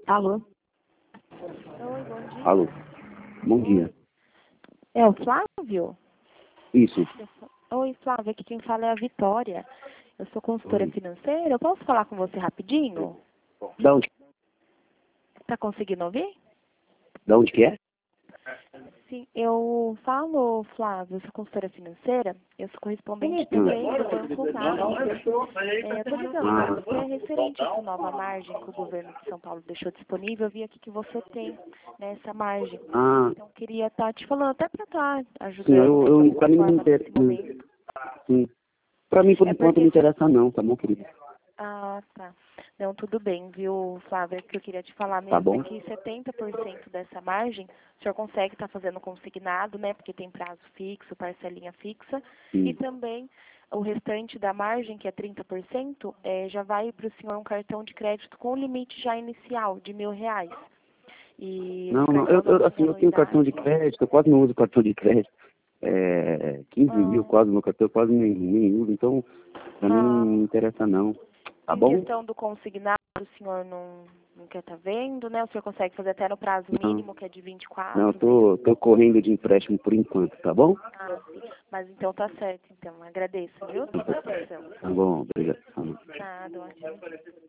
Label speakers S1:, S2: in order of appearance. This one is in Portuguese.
S1: Alô?
S2: Oi, bom dia.
S1: Alô? Bom dia.
S2: É o Flávio?
S1: Isso.
S2: Oi, Flávio, aqui quem fala é a Vitória. Eu sou consultora
S1: Oi.
S2: financeira. Eu posso falar com você rapidinho?
S1: Da onde,
S2: Tá conseguindo ouvir?
S1: da onde que é?
S2: Sim, eu falo, Flávio, eu sou consultora financeira. Eu sou correspondente também do Banco Master. Eu tô ligando para você referente a essa nova margem que o governo de São Paulo deixou disponível. Eu vi aqui que você tem, né, essa margem.
S1: Ah,
S2: Então, queria estar te falando até para estar
S1: sim,
S2: ajudando, né, de
S1: pra
S2: alguma
S1: mim não me
S2: forma
S1: interessa.
S2: nesse momento.
S1: Sim. Pra mim, por
S2: É
S1: enquanto, não
S2: porque
S1: interessa não, tá bom, querido?
S2: Ah, tá. Não, tudo bem, viu, Flávia? O que eu queria te falar
S1: Tá
S2: mesmo é
S1: bom?
S2: que 70% dessa margem o senhor consegue estar fazendo consignado, né? Porque tem prazo fixo, parcelinha fixa. E
S1: Sim.
S2: também o restante da margem, que é 30%, já vai para o senhor um cartão de crédito com limite já inicial de R$ 1.000. E
S1: Não,
S2: esse
S1: não,
S2: cartão não tem
S1: assim, eu tenho cartão de
S2: anuidade.
S1: crédito, eu quase não uso cartão de crédito. 15 mil
S2: Ah,
S1: quase no cartão, eu quase nem uso, então pra mim
S2: ah,
S1: não interessa não. Tá
S2: Em
S1: bom?
S2: questão do consignado, o senhor não quer estar vendo, né? O senhor consegue fazer até no prazo
S1: Não,
S2: mínimo, que é de
S1: não, eu
S2: 24
S1: tô,
S2: meses.
S1: tô correndo de empréstimo por enquanto, tá bom?
S2: Ah, sim. Mas então tá certo, então. Agradeço, viu, pela atenção.
S1: Tá bom, obrigado.
S2: Nada, ótimo dia.